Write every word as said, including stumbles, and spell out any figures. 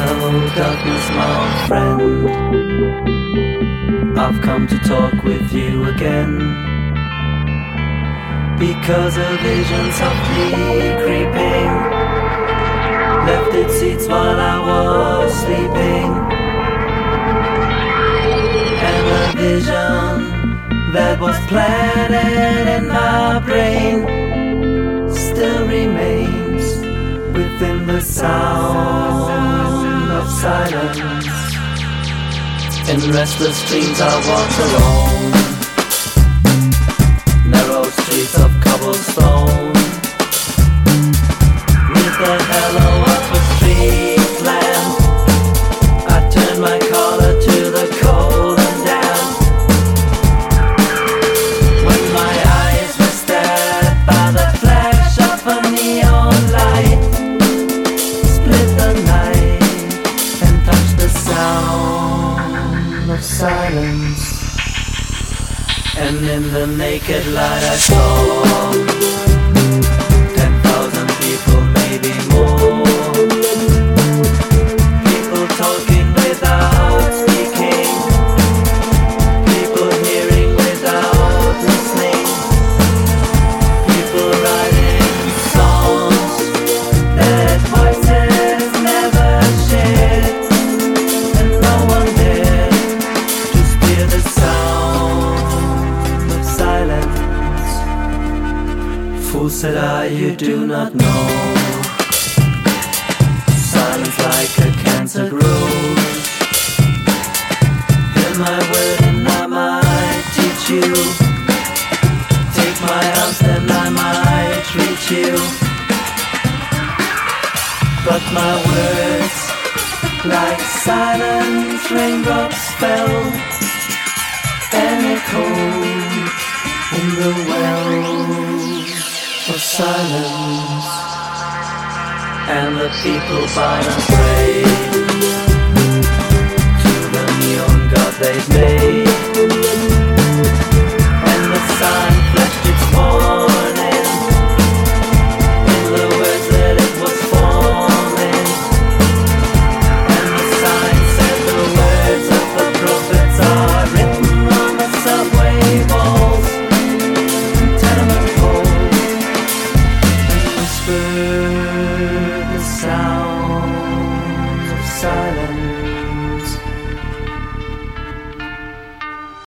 Hello darkness, my old friend, I've come to talk with you again, because a vision softly creeping left its seats while I was sleeping, and a vision that was planted in my brain still remains within the sound of silence. In restless dreams I walked alone, narrow streets of cobblestone, neath the halo of a street lamp. I turned my collar to the cold and damp, when my eyes were stared by the flash of a neon light, split the night and touched the sound of silence. And in the naked light I saw ten thousand people, maybe more, people talking without speaking, people hearing without listening, people writing songs that voices never shared, and no one dared to steer the sound of silence. Fool, said I, you do not know, silence like a cancer grows. Hear my word and I might teach you, take my arms and I might reach you, but my words like silent raindrops fell and echoed in the wells of silence. And the people bowed and prayed to the neon god they'd made.